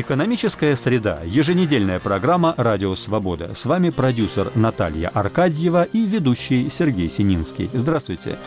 Экономическая среда. Еженедельная программа «Радио Свобода». С вами продюсер Наталья Аркадьева и ведущий Сергей Сининский. Здравствуйте.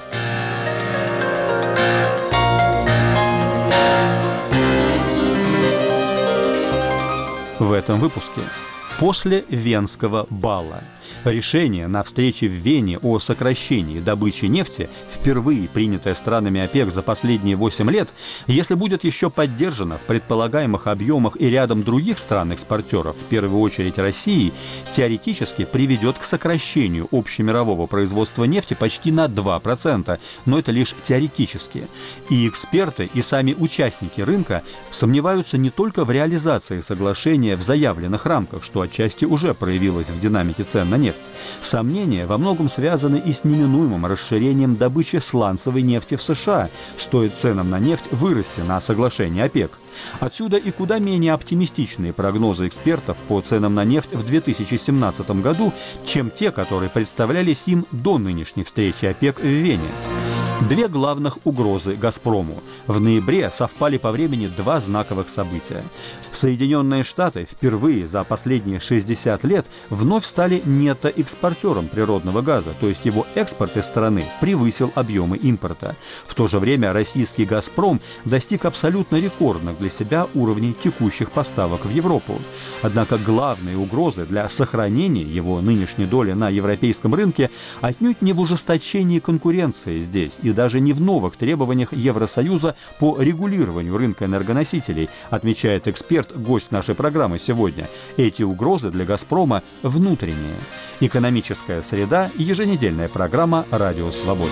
В этом выпуске. После Венского бала. Решение на встрече в Вене о сокращении добычи нефти, впервые принятое странами ОПЕК за последние 8 лет, если будет еще поддержано в предполагаемых объемах и рядом других стран-экспортеров, в первую очередь России, теоретически приведет к сокращению общемирового производства нефти почти на 2%, но это лишь теоретически. И эксперты, и сами участники рынка сомневаются не только в реализации соглашения в заявленных рамках, что отчасти уже проявилось в динамике цен на нефть. Сомнения во многом связаны и с неминуемым расширением добычи сланцевой нефти в США, стоит ценам на нефть вырасти на соглашение ОПЕК. Отсюда и куда менее оптимистичные прогнозы экспертов по ценам на нефть в 2017 году, чем те, которые представлялись им до нынешней встречи ОПЕК в Вене. Две главных угрозы «Газпрому». В ноябре совпали по времени два знаковых события. Соединенные Штаты впервые за последние 60 лет вновь стали нетто-экспортером природного газа, то есть его экспорт из страны превысил объемы импорта. В то же время российский «Газпром» достиг абсолютно рекордных для себя уровней текущих поставок в Европу. Однако главные угрозы для сохранения его нынешней доли на европейском рынке отнюдь не в ужесточении конкуренции здесь, и даже не в новых требованиях Евросоюза по регулированию рынка энергоносителей, отмечает эксперт, гость нашей программы сегодня. Эти угрозы для «Газпрома» внутренние. Экономическая среда. Еженедельная программа «Радио Свобода».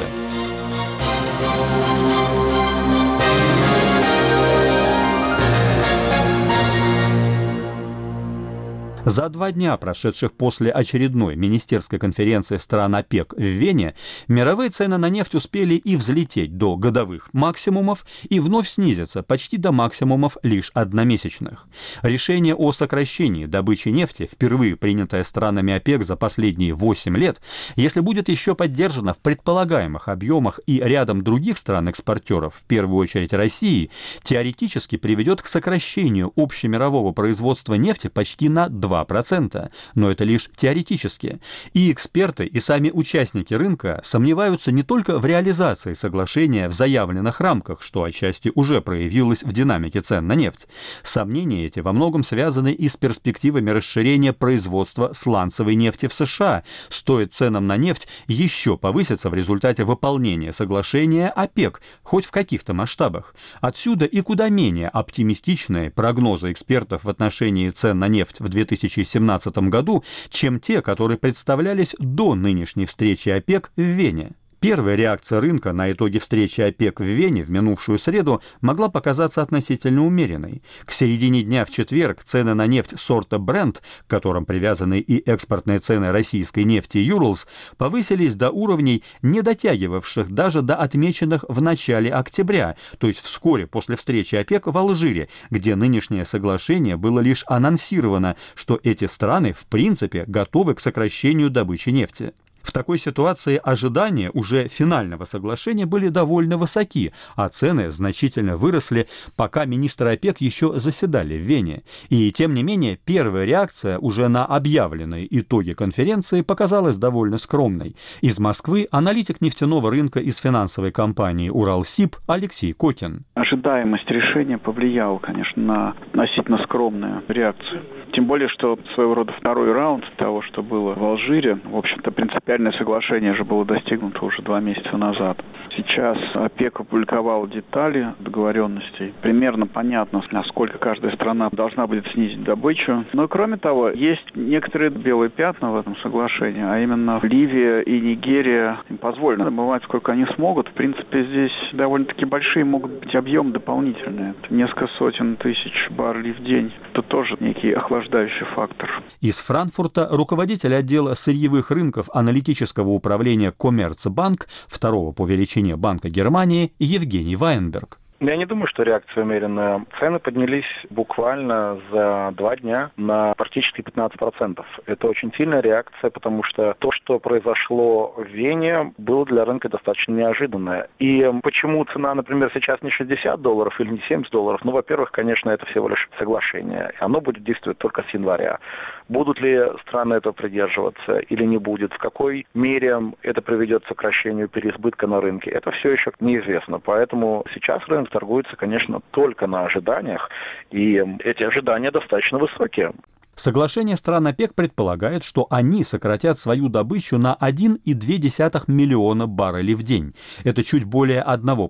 За 2 дня, прошедших после очередной министерской конференции стран ОПЕК в Вене, мировые цены на нефть успели и взлететь до годовых максимумов, и вновь снизиться почти до максимумов лишь одномесячных. Решение о сокращении добычи нефти, впервые принятое странами ОПЕК за последние 8 лет, если будет еще поддержано в предполагаемых объемах и рядом других стран-экспортеров, в первую очередь России, теоретически приведет к сокращению общемирового производства нефти почти на 2%, но это лишь теоретически. И эксперты, и сами участники рынка сомневаются не только в реализации соглашения в заявленных рамках, что отчасти уже проявилось в динамике цен на нефть. Сомнения эти во многом связаны и с перспективами расширения производства сланцевой нефти в США, стоит ценам на нефть еще повыситься в результате выполнения соглашения ОПЕК, хоть в каких-то масштабах. Отсюда и куда менее оптимистичные прогнозы экспертов в отношении цен на нефть в 2017 году, чем те, которые представлялись до нынешней встречи ОПЕК в Вене. Первая реакция рынка на итоги встречи ОПЕК в Вене в минувшую среду могла показаться относительно умеренной. К середине дня в четверг цены на нефть сорта Brent, к которым привязаны и экспортные цены российской нефти Urals, повысились до уровней, не дотягивавших даже до отмеченных в начале октября, то есть вскоре после встречи ОПЕК в Алжире, где нынешнее соглашение было лишь анонсировано, что эти страны в принципе готовы к сокращению добычи нефти. В такой ситуации ожидания уже финального соглашения были довольно высоки, а цены значительно выросли, пока министры ОПЕК еще заседали в Вене. И тем не менее, первая реакция уже на объявленные итоги конференции показалась довольно скромной. Из Москвы аналитик нефтяного рынка из финансовой компании «Уралсиб» Алексей Кокин. Ожидаемость решения повлияла, конечно, на относительно скромную реакцию. Тем более, что своего рода второй раунд того, что было в Алжире, в общем-то, принципиальное соглашение же было достигнуто уже 2 месяца назад. Сейчас ОПЕК опубликовала детали договоренностей. Примерно понятно, насколько каждая страна должна будет снизить добычу. Но, кроме того, есть некоторые белые пятна в этом соглашении, а именно Ливия и Нигерия им позволено добывать, сколько они смогут. В принципе, здесь довольно-таки большие могут быть объемы дополнительные. Несколько сотен тысяч баррелей в день. Это тоже некий охлаждающий фактор. Из Франкфурта руководитель отдела сырьевых рынков аналитического управления Коммерцбанк, второго по величине Банка Германии, Евгений Вайнберг. Я не думаю, что реакция умеренная. Цены поднялись буквально за 2 дня на практически 15%. Это очень сильная реакция, потому что то, что произошло в Вене, было для рынка достаточно неожиданное. И почему цена, например, сейчас не $60 или не $70? Ну, во-первых, конечно, это всего лишь соглашение. Оно будет действовать только с января. Будут ли страны этого придерживаться или не будет? В какой мере это приведет к сокращению переизбытка на рынке? Это все еще неизвестно. Поэтому сейчас рынок торгуется, конечно, только на ожиданиях, и эти ожидания достаточно высокие. Соглашение стран ОПЕК предполагает, что они сократят свою добычу на 1,2 миллиона баррелей в день. Это чуть более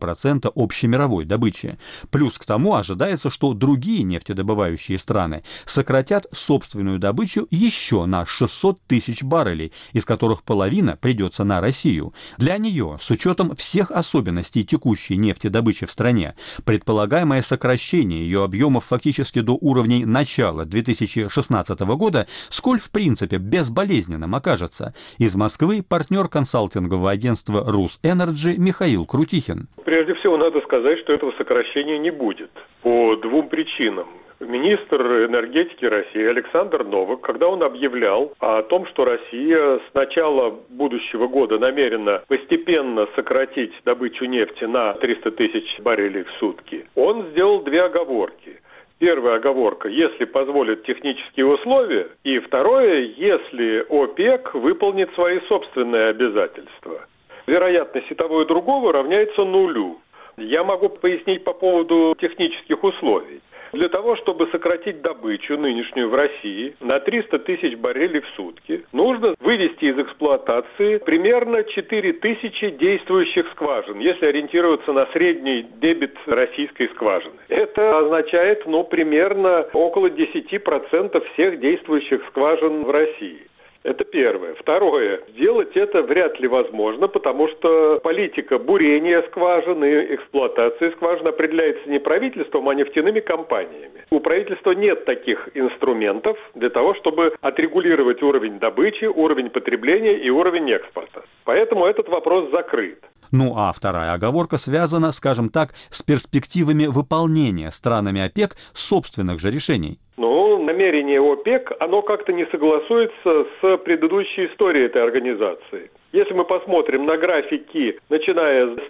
1% общемировой добычи. Плюс к тому ожидается, что другие нефтедобывающие страны сократят собственную добычу еще на 600 тысяч баррелей, из которых половина придется на Россию. Для нее, с учетом всех особенностей текущей нефтедобычи в стране, предполагаемое сокращение ее объемов фактически до уровней начала 2016 года, сколь в принципе безболезненным окажется. Из Москвы партнер консалтингового агентства «Русэнерджи» Михаил Крутихин. Прежде всего надо сказать, что этого сокращения не будет по 2 причинам. Министр энергетики России Александр Новак, когда он объявлял о том, что Россия с начала будущего года намерена постепенно сократить добычу нефти на 300 тысяч баррелей в сутки, он сделал 2 оговорки. Первая оговорка, если позволят технические условия, и второе, если ОПЕК выполнит свои собственные обязательства. Вероятность и того, и другого равняется 0. Я могу пояснить по поводу технических условий. Для того, чтобы сократить добычу нынешнюю в России на 300 тысяч баррелей в сутки, нужно вывести из эксплуатации примерно 4000 действующих скважин, если ориентироваться на средний дебит российской скважины. Это означает, примерно около 10% всех действующих скважин в России. Это первое. Второе. Сделать это вряд ли возможно, потому что политика бурения скважин и эксплуатации скважин определяется не правительством, а нефтяными компаниями. У правительства нет таких инструментов для того, чтобы отрегулировать уровень добычи, уровень потребления и уровень экспорта. Поэтому этот вопрос закрыт. Ну а вторая оговорка связана, скажем так, с перспективами выполнения странами ОПЕК собственных же решений. Намерение ОПЕК, оно как-то не согласуется с предыдущей историей этой организации. Если мы посмотрим на графики, начиная с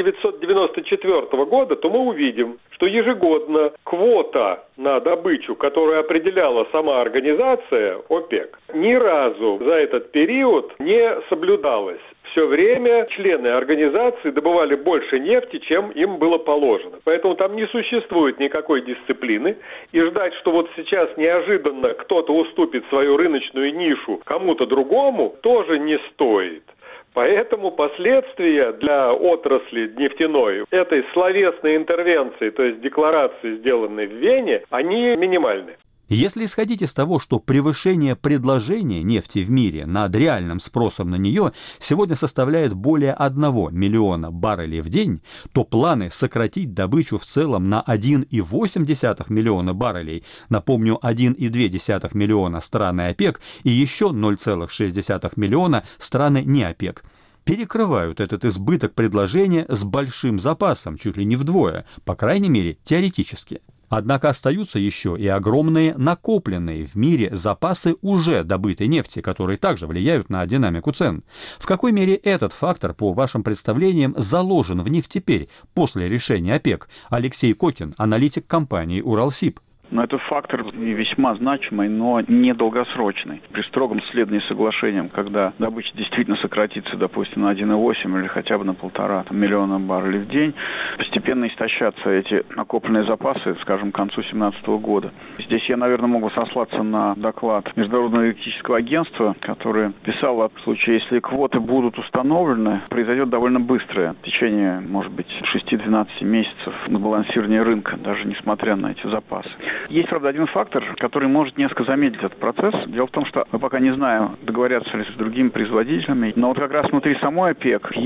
1994 года, то мы увидим, что ежегодно квота на добычу, которую определяла сама организация ОПЕК, ни разу за этот период не соблюдалась. Все время члены организации добывали больше нефти, чем им было положено. Поэтому там не существует никакой дисциплины. И ждать, что вот сейчас неожиданно кто-то уступит свою рыночную нишу кому-то другому, тоже не стоит. Поэтому последствия для отрасли нефтяной этой словесной интервенции, то есть декларации, сделанной в Вене, они минимальны. Если исходить из того, что превышение предложения нефти в мире над реальным спросом на нее сегодня составляет более 1 миллиона баррелей в день, то планы сократить добычу в целом на 1,8 миллиона баррелей, напомню, 1,2 миллиона страны ОПЕК и еще 0,6 миллиона страны не ОПЕК, перекрывают этот избыток предложения с большим запасом, чуть ли не вдвое, по крайней мере, теоретически. Однако остаются еще и огромные накопленные в мире запасы уже добытой нефти, которые также влияют на динамику цен. В какой мере этот фактор, по вашим представлениям, заложен в них теперь, после решения ОПЕК? Алексей Кокин, аналитик компании «Уралсиб». Но этот фактор весьма значимый, но не долгосрочный. При строгом следовании соглашениям, когда добыча действительно сократится, допустим, на 1,8 или хотя бы на 1,5 миллиона баррелей в день, постепенно истощатся эти накопленные запасы, скажем, к концу 2017 года. Здесь я, наверное, могу сослаться на доклад Международного энергетического агентства, которое писало, в случае, если квоты будут установлены, произойдет довольно быстрое в течение, может быть, 6-12 месяцев на балансирование рынка, даже несмотря на эти запасы. Есть, правда, один фактор, который может несколько замедлить этот процесс. Дело в том, что мы пока не знаем, договорятся ли с другими производителями, но вот как раз внутри самой ОПЕК есть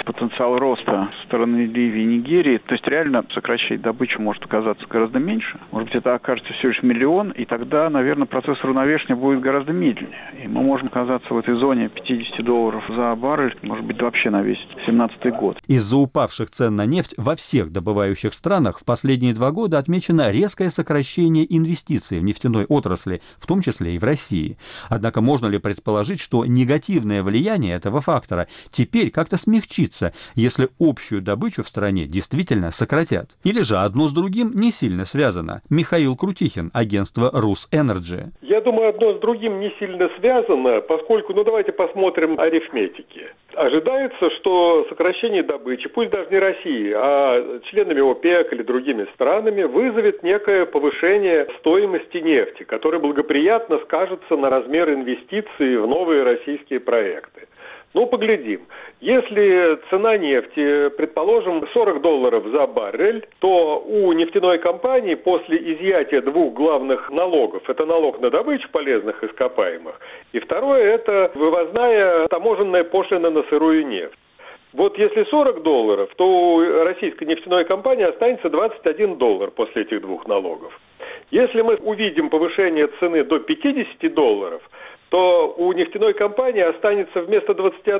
потенциал роста со стороны Ливии и Нигерии. То есть реально сокращать добычу может оказаться гораздо меньше. Может быть, это окажется всего лишь миллион, и тогда, наверное, процесс уравновешивания будет гораздо медленнее. И мы можем оказаться в этой зоне $50 за баррель, может быть, вообще на весь 2017 год. Из-за упавших цен на нефть во всех добывающих странах в последние 2 года отмечено резкое сокращение инвестиций в нефтяной отрасли, в том числе и в России. Однако можно ли предположить, что негативное влияние этого фактора теперь как-то смягчится, если общую добычу в стране действительно сократят? Или же одно с другим не сильно связано? Михаил Крутихин, агентство «Русэнерджи». Я думаю, одно с другим не сильно связано, поскольку, давайте посмотрим арифметики. Ожидается, что сокращение добычи, пусть даже не России, а членами ОПЕК или другими странами, вызовет некое повышение стоимости нефти, которое благоприятно скажется на размер инвестиций в новые российские проекты. Поглядим. Если цена нефти, предположим, $40 за баррель, то у нефтяной компании после изъятия 2 главных налогов, это налог на добычу полезных ископаемых, и второе, это вывозная таможенная пошлина на сырую нефть. Если $40, то у российской нефтяной компании останется $21 после этих 2 налогов. Если мы увидим повышение цены до $50, то у нефтяной компании останется вместо $21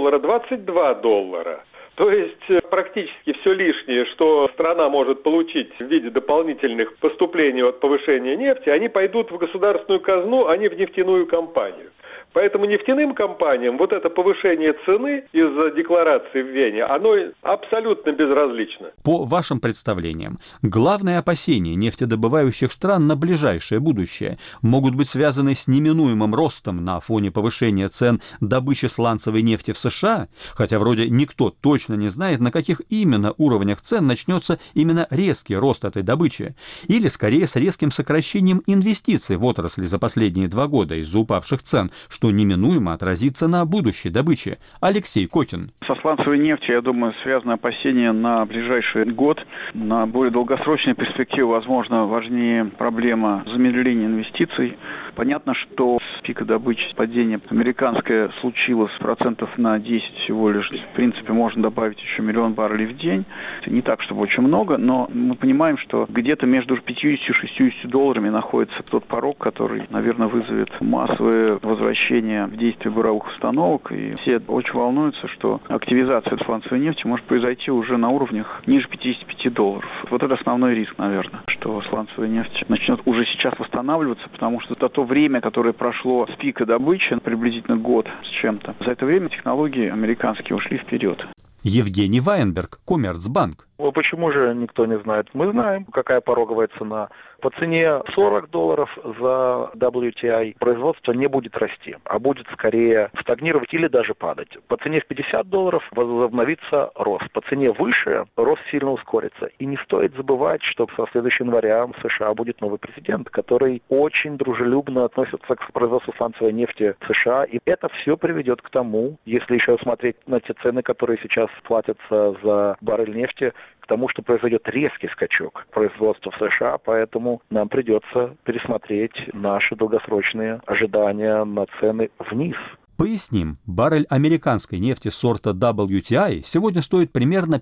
$22. То есть практически все лишнее, что страна может получить в виде дополнительных поступлений от повышения нефти, они пойдут в государственную казну, а не в нефтяную компанию. Поэтому нефтяным компаниям это повышение цены из-за декларации в Вене, оно абсолютно безразлично. По вашим представлениям, главные опасения нефтедобывающих стран на ближайшее будущее могут быть связаны с неминуемым ростом на фоне повышения цен добычи сланцевой нефти в США, хотя вроде никто точно не знает, на каких именно уровнях цен начнется именно резкий рост этой добычи, или скорее с резким сокращением инвестиций в отрасли за последние 2 года из-за упавших цен, что неминуемо отразится на будущей добыче. Алексей Кокин. Со сланцевой нефтью, я думаю, связаны опасения на ближайший год. На более долгосрочной перспективе, возможно, важнее проблема замедления инвестиций. Понятно, что с пика добычи падение американское случилось процентов на 10 всего лишь. В принципе, можно добавить еще 1 миллион баррелей в день. Это не так, чтобы очень много, но мы понимаем, что где-то между 50 и $60 находится тот порог, который, наверное, вызовет массовое возвращение в действие буровых установок. И все очень волнуются, что активизация сланцевой нефти может произойти уже на уровнях ниже $55. Это основной риск, наверное, что сланцевая нефть начнет уже сейчас восстанавливаться, потому что за то время, которое прошло с пика добычи, приблизительно год с чем-то, за это время технологии американские ушли вперед. Евгений Вайнберг, Коммерцбанк. Почему же никто не знает? Мы знаем, какая пороговая цена. По цене $40 за WTI производство не будет расти, а будет скорее стагнировать или даже падать. По цене в $50 возобновится рост. По цене выше рост сильно ускорится. И не стоит забывать, что со следующего января в США будет новый президент, который очень дружелюбно относится к производству сланцевой нефти в США. И это все приведет к тому, если еще смотреть на те цены, которые сейчас платятся за баррель нефти, к тому, что произойдет резкий скачок производства в США, поэтому нам придется пересмотреть наши долгосрочные ожидания на цены вниз. Поясним, баррель американской нефти сорта WTI сегодня стоит примерно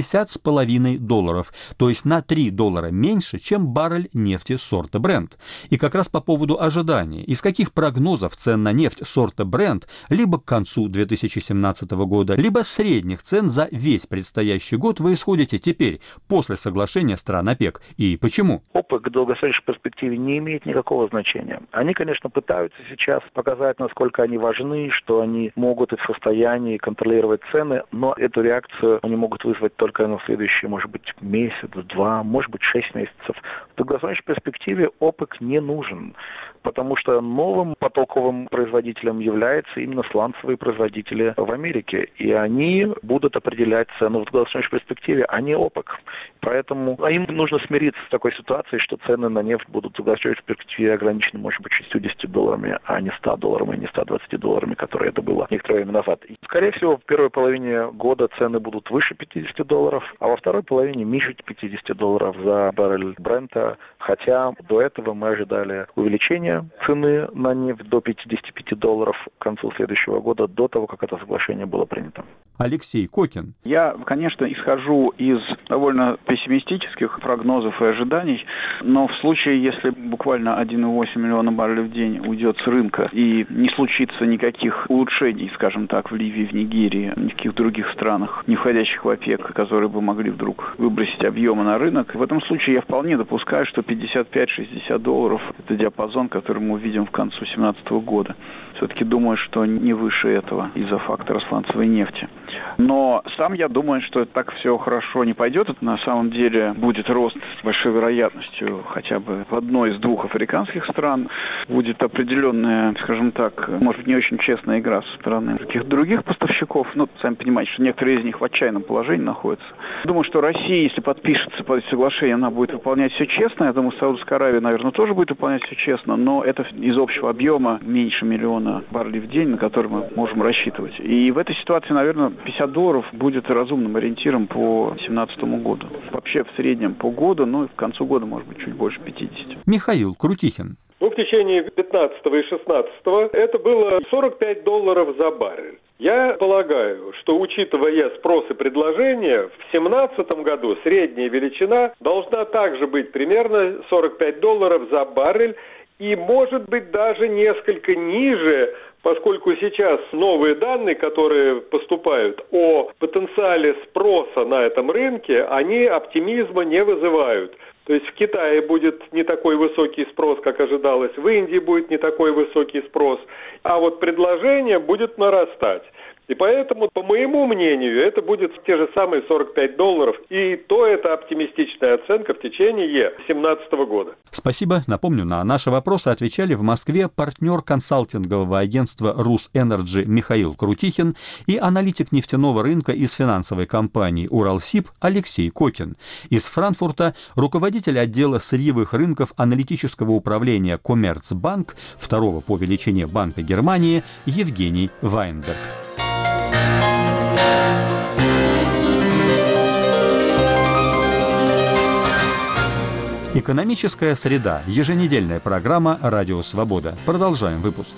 $50,5, то есть на $3 меньше, чем баррель нефти сорта Brent. И как раз по поводу ожиданий, из каких прогнозов цен на нефть сорта Brent либо к концу 2017 года, либо средних цен за весь предстоящий год вы исходите теперь, после соглашения стран ОПЕК, и почему? ОПЕК в долгосрочной перспективе не имеет никакого значения. Они, конечно, пытаются сейчас показать, насколько они важны, что они могут и в состоянии контролировать цены, но эту реакцию они могут вызвать только на следующий, может быть, месяц, 2, может быть, 6 месяцев. В долгосрочной перспективе ОПЕК не нужен, потому что новым потоковым производителем являются именно сланцевые производители в Америке, и они будут определять цену в долгосрочной перспективе, а не ОПЕК. Поэтому им нужно смириться с такой ситуацией, что цены на нефть будут в долгосрочной перспективе ограничены, может быть, $60, а не $100 и не $120, которые это было некоторое время назад. И, скорее всего, в первой половине года цены будут выше $50, а во второй половине ниже $50 за баррель Брента, хотя до этого мы ожидали увеличения цены на нефть до $55 к концу следующего года, до того, как это соглашение было принято. Алексей Кокин. Я, конечно, исхожу из довольно пессимистических прогнозов и ожиданий, но в случае, если буквально 1,8 миллиона баррелей в день уйдет с рынка и не случится никаких улучшений, скажем так, в Ливии, в Нигерии, никаких других странах, не входящих в ОПЕК, которые бы могли вдруг выбросить объемы на рынок, в этом случае я вполне допускаю, что $55-60 – это диапазон, который мы увидим к концу 2017 года. Все-таки думаю, что не выше этого из-за фактора сланцевой нефти. Но сам я думаю, что так все хорошо не пойдет. Это на самом деле будет рост с большой вероятностью хотя бы в одной из двух африканских стран. Будет определенная, скажем так, может быть, не очень честная игра со стороны каких-то других поставщиков. Ну, сами понимаете, что некоторые из них в отчаянном положении находятся. Думаю, что Россия, если подпишется под соглашение, она будет выполнять все честно. Я думаю, Саудовская Аравия, наверное, тоже будет выполнять все честно. Но это из общего объема меньше миллиона баррелей в день, на который мы можем рассчитывать. И в этой ситуации, наверное, $50 будет разумным ориентиром по 2017 году. Вообще в среднем по году, ну и к концу года, может быть, чуть больше 50. Михаил Крутихин. В течение 15 и 16 это было $45 за баррель. Я полагаю, что, учитывая спрос и предложение, в 2017 году средняя величина должна также быть примерно $45 за баррель и, может быть, даже несколько ниже, поскольку сейчас новые данные, которые поступают о потенциале спроса на этом рынке, они оптимизма не вызывают. То есть в Китае будет не такой высокий спрос, как ожидалось, в Индии будет не такой высокий спрос, а вот предложение будет нарастать. И поэтому, по моему мнению, это будет те же самые $45, и то это оптимистичная оценка в течение 2017 года. Спасибо. Напомню, на наши вопросы отвечали в Москве партнер консалтингового агентства «Русэнерджи» Михаил Крутихин и аналитик нефтяного рынка из финансовой компании «Уралсиб» Алексей Кокин. Из Франкфурта руководитель отдела сырьевых рынков аналитического управления «Коммерцбанк», второго по величине банка Германии, Евгений Вайнберг. Экономическая среда. Еженедельная программа «Радио Свобода». Продолжаем выпуск.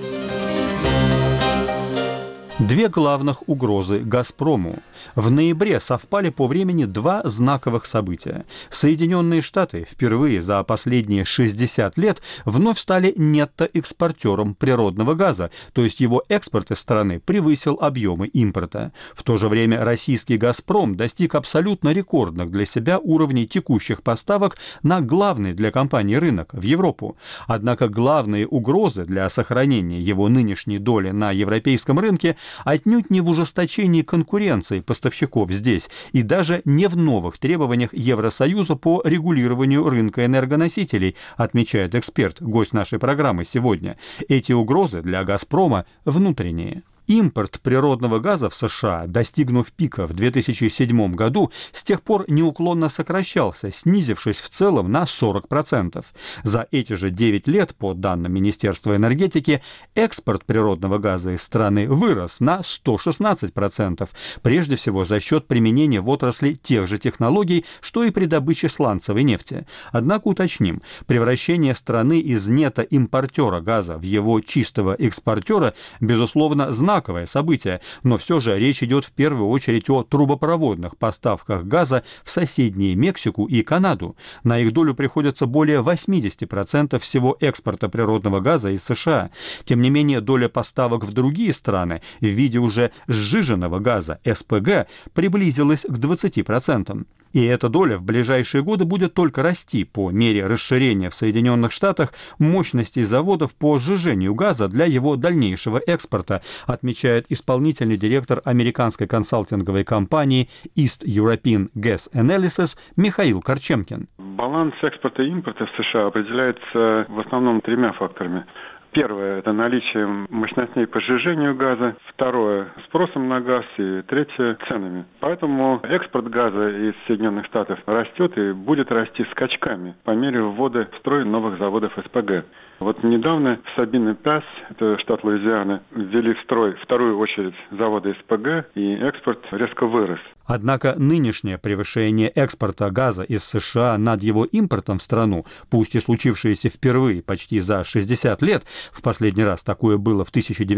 Две главных угрозы «Газпрому». В ноябре совпали по времени два знаковых события. Соединенные Штаты впервые за последние 60 лет вновь стали нетто-экспортером природного газа, то есть его экспорт из страны превысил объемы импорта. В то же время российский «Газпром» достиг абсолютно рекордных для себя уровней текущих поставок на главный для компании рынок в Европу. Однако главные угрозы для сохранения его нынешней доли на европейском рынке отнюдь не в ужесточении конкуренции поставщиков здесь и даже не в новых требованиях Евросоюза по регулированию рынка энергоносителей, отмечает эксперт, гость нашей программы сегодня. Эти угрозы для «Газпрома» внутренние. Импорт природного газа в США, достигнув пика в 2007 году, с тех пор неуклонно сокращался, снизившись в целом на 40%. За эти же 9 лет, по данным Министерства энергетики, экспорт природного газа из страны вырос на 116%, прежде всего за счет применения в отрасли тех же технологий, что и при добыче сланцевой нефти. Однако уточним, превращение страны из нетто-импортера газа в его чистого экспортера, безусловно, знаковое событие, но все же речь идет в первую очередь о трубопроводных поставках газа в соседние Мексику и Канаду. На их долю приходится более 80% всего экспорта природного газа из США. Тем не менее, доля поставок в другие страны в виде уже сжиженного газа, СПГ, приблизилась к 20%. И эта доля в ближайшие годы будет только расти по мере расширения в Соединенных Штатах мощностей заводов по сжижению газа для его дальнейшего экспорта, отмечает исполнительный директор американской консалтинговой компании East European Gas Analysis Михаил Корчемкин. Баланс экспорта и импорта в США определяется в основном тремя факторами. Первое – это наличие мощностей по сжижению газа. Второе – спросом на газ. И третье – ценами. Поэтому экспорт газа из Соединенных Штатов растет и будет расти скачками по мере ввода в строй новых заводов СПГ. Вот недавно в Сабине-Пас, это штат Луизиана, ввели в строй вторую очередь завода СПГ, и экспорт резко вырос. Однако нынешнее превышение экспорта газа из США над его импортом в страну, пусть и случившееся впервые почти за 60 лет, в последний раз такое было в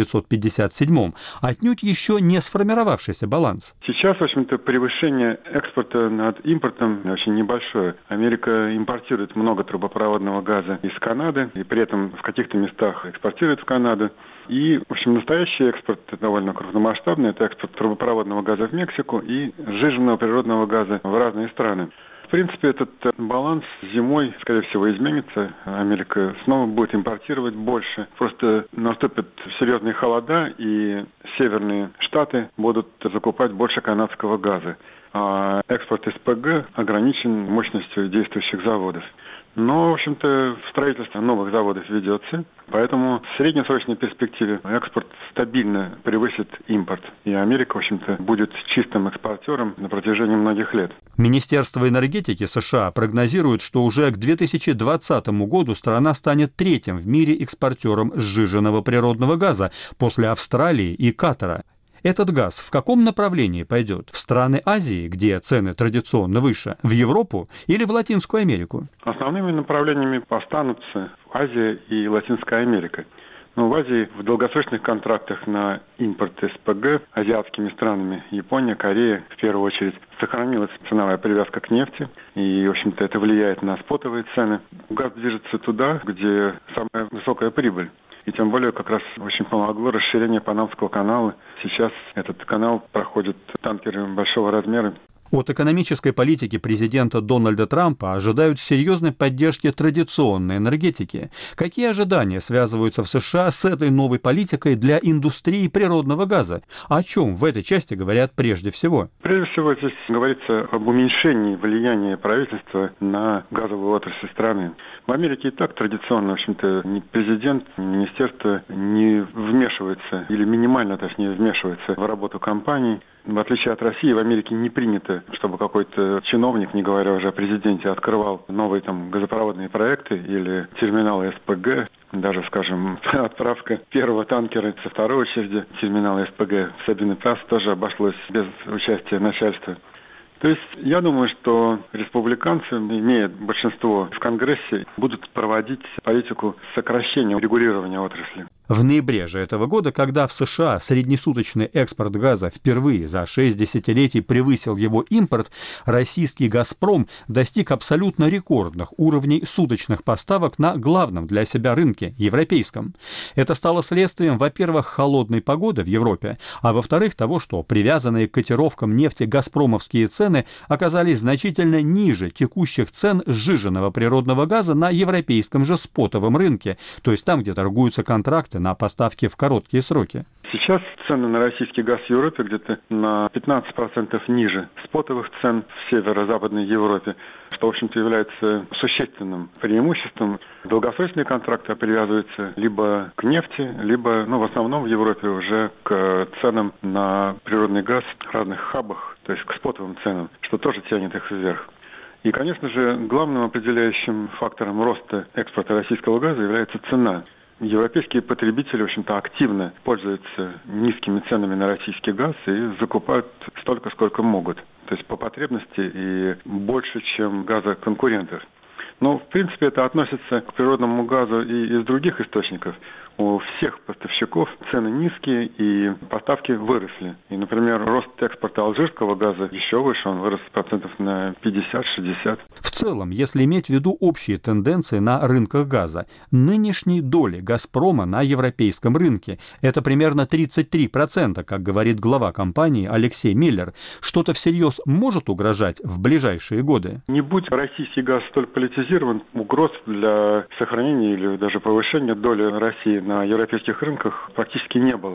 1957-м, отнюдь еще не сформировавшийся баланс. Сейчас, в общем-то, превышение экспорта над импортом очень небольшое. Америка импортирует много трубопроводного газа из Канады, и при этом в каких-то местах экспортирует в Канаду. И, в общем, настоящий экспорт довольно крупномасштабный. Это экспорт трубопроводного газа в Мексику и сжиженного природного газа в разные страны. В принципе, этот баланс зимой, скорее всего, изменится. Америка снова будет импортировать больше. Просто наступят серьезные холода, и северные штаты будут закупать больше канадского газа. А экспорт СПГ ограничен мощностью действующих заводов. Но, в общем-то, строительство новых заводов ведется, поэтому в среднесрочной перспективе экспорт стабильно превысит импорт. И Америка, в общем-то, будет чистым экспортером на протяжении многих лет. Министерство энергетики США прогнозирует, что уже к 2020 году страна станет третьим в мире экспортером сжиженного природного газа после Австралии и Катара. Этот газ в каком направлении пойдет? В страны Азии, где цены традиционно выше, в Европу или в Латинскую Америку? Основными направлениями останутся Азия и Латинская Америка. Но в Азии в долгосрочных контрактах на импорт СПГ азиатскими странами Япония, Корея в первую очередь сохранилась ценовая привязка к нефти. И, в общем-то, это влияет на спотовые цены. Газ движется туда, где самая высокая прибыль. И тем более как раз очень помогло расширение Панамского канала. Сейчас этот канал проходит танкеры большого размера. От экономической политики президента Дональда Трампа ожидают серьезной поддержки традиционной энергетики. Какие ожидания связываются в США с этой новой политикой для индустрии природного газа? О чем в этой части говорят прежде всего? Прежде всего здесь говорится об уменьшении влияния правительства на газовую отрасль страны. В Америке и так традиционно, в общем-то, ни президент, ни министерство не вмешиваются, или минимально, точнее, вмешиваются в работу компаний. В отличие от России, в Америке не принято, чтобы какой-то чиновник, не говоря уже о президенте, открывал новые газопроводные проекты или терминалы СПГ. Даже, скажем, отправка первого танкера со второй очереди терминала СПГ в Сабине-Пас тоже обошлось без участия начальства. То есть я думаю, что республиканцы, имея большинство в Конгрессе, будут проводить политику сокращения регулирования отрасли. В ноябре же этого года, когда в США среднесуточный экспорт газа впервые за 6 десятилетий превысил его импорт, российский «Газпром» достиг абсолютно рекордных уровней суточных поставок на главном для себя рынке – европейском. Это стало следствием, во-первых, холодной погоды в Европе, а во-вторых, того, что привязанные к котировкам нефти газпромовские цены оказались значительно ниже текущих цен сжиженного природного газа на европейском же спотовом рынке, то есть там, где торгуются контракты на поставки в короткие сроки. Сейчас цены на российский газ в Европе где-то на 15% ниже спотовых цен в северо-западной Европе, что, в общем-то, является существенным преимуществом. Долгосрочные контракты привязываются либо к нефти, либо, в основном в Европе уже к ценам на природный газ в разных хабах, то есть к спотовым ценам, что тоже тянет их вверх. И, конечно же, главным определяющим фактором роста экспорта российского газа является цена. Европейские потребители, в общем-то, активно пользуются низкими ценами на российский газ и закупают столько, сколько могут. То есть по потребности и больше, чем газа конкурентов. Но, в принципе, это относится к природному газу и из других источников. У всех поставщиков цены низкие и поставки выросли. И, например, рост экспорта алжирского газа еще выше, он вырос процентов на 50-60. В целом, если иметь в виду общие тенденции на рынках газа, нынешней доли «Газпрома» на европейском рынке – это примерно 33%, как говорит глава компании Алексей Миллер. Что-то всерьез может угрожать в ближайшие годы? Не будь российский газ столь политизирован, угроз для сохранения или даже повышения доли России на европейских рынках практически не было бы.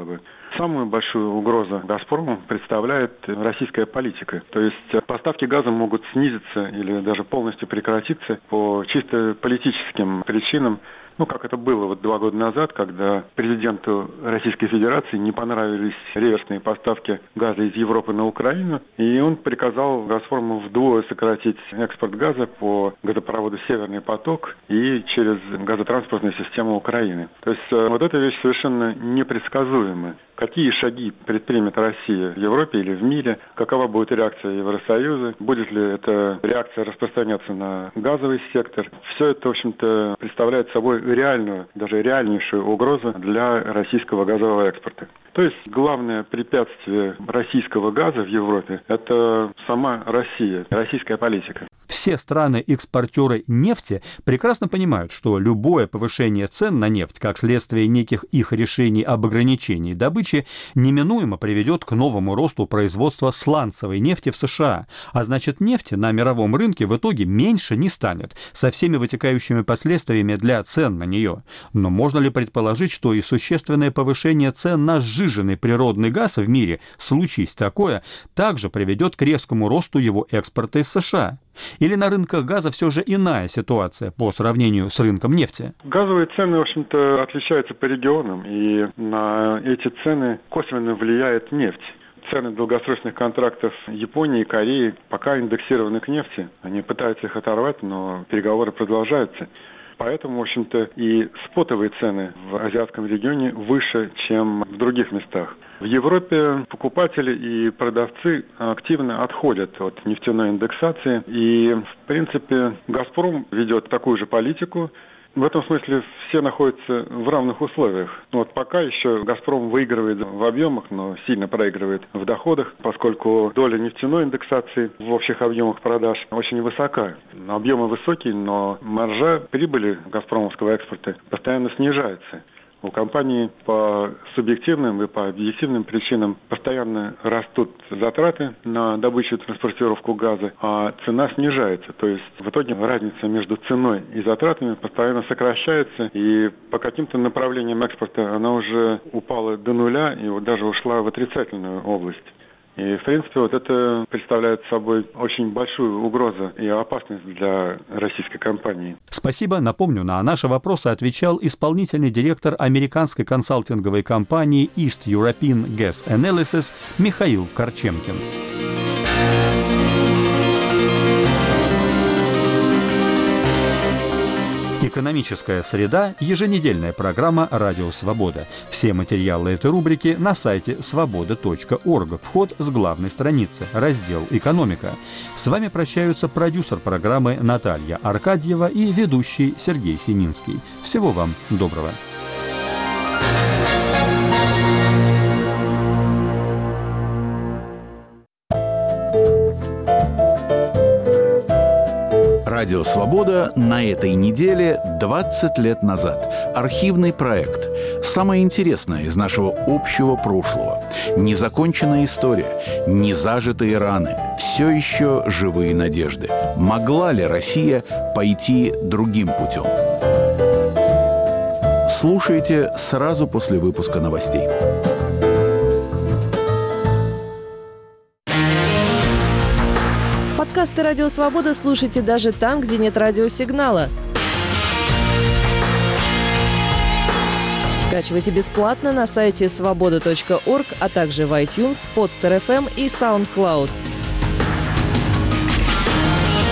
Самую большую угрозу «Газпрому» представляет российская политика. То есть поставки газа могут снизиться или даже полностью прекратиться по чисто политическим причинам. Как это было 2 года назад, когда президенту Российской Федерации не понравились реверсные поставки газа из Европы на Украину, и он приказал «Газпрому» вдвое сократить экспорт газа по газопроводу «Северный поток» и через газотранспортную систему Украины. То есть эта вещь совершенно непредсказуема. Какие шаги предпримет Россия в Европе или в мире? Какова будет реакция Евросоюза? Будет ли эта реакция распространяться на газовый сектор? Все это, в общем-то, представляет собой реальную, даже реальнейшую угрозу для российского газового экспорта. То есть главное препятствие российского газа в Европе – это сама Россия, российская политика. Все страны-экспортеры нефти прекрасно понимают, что любое повышение цен на нефть, как следствие неких их решений об ограничении добычи, неминуемо приведет к новому росту производства сланцевой нефти в США, а значит нефти на мировом рынке в итоге меньше не станет, со всеми вытекающими последствиями для цен на нее. Но можно ли предположить, что и существенное повышение цен на сжиженный природный газ в мире, случись такое, также приведет к резкому росту его экспорта из США? Или на рынках газа все же иная ситуация по сравнению с рынком нефти? Газовые цены, в общем-то, отличаются по регионам, и на эти цены косвенно влияет нефть. Цены долгосрочных контрактов Японии и Кореи пока индексированы к нефти. Они пытаются их оторвать, но переговоры продолжаются. Поэтому, в общем-то, и спотовые цены в азиатском регионе выше, чем в других местах. В Европе покупатели и продавцы активно отходят от нефтяной индексации. И, в принципе, «Газпром» ведет такую же политику. В этом смысле все находятся в равных условиях. Пока еще «Газпром» выигрывает в объемах, но сильно проигрывает в доходах, поскольку доля нефтяной индексации в общих объемах продаж очень высока. Объемы высокие, но маржа прибыли «Газпромовского» экспорта постоянно снижается. У компании по субъективным и по объективным причинам постоянно растут затраты на добычу и транспортировку газа, а цена снижается. То есть в итоге разница между ценой и затратами постоянно сокращается, и по каким-то направлениям экспорта она уже упала до нуля и даже ушла в отрицательную область. И, в принципе, это представляет собой очень большую угрозу и опасность для российской компании. Спасибо. Напомню, на наши вопросы отвечал исполнительный директор американской консалтинговой компании East European Gas Analysis Михаил Корчемкин. «Экономическая среда» – еженедельная программа «Радио Свобода». Все материалы этой рубрики на сайте svoboda.org. Вход с главной страницы, раздел «Экономика». С вами прощаются продюсер программы Наталья Аркадьева и ведущий Сергей Сининский. Всего вам доброго. Радио «Свобода» на этой неделе 20 лет назад. Архивный проект. Самое интересное из нашего общего прошлого. Незаконченная история, незажитые раны, все еще живые надежды. Могла ли Россия пойти другим путем? Слушайте сразу после выпуска новостей. Подкасты «Радио Свобода» слушайте даже там, где нет радиосигнала. Скачивайте бесплатно на сайте svoboda.org, а также в iTunes, Podster.fm и SoundCloud.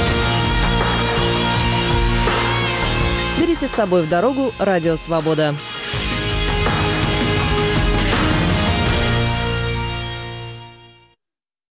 Берите с собой в дорогу «Радио Свобода».